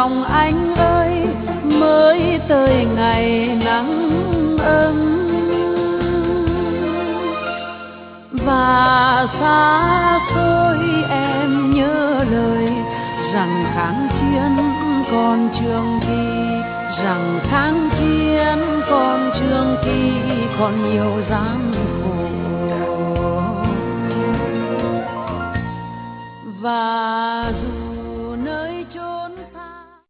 lòng anh ơi, mới tới ngày nắng ấm. Và xa xôi em nhớ lời rằng kháng chiến còn trường kỳ, rằng kháng chiến còn trường kỳ, còn nhiều gian khổ. Và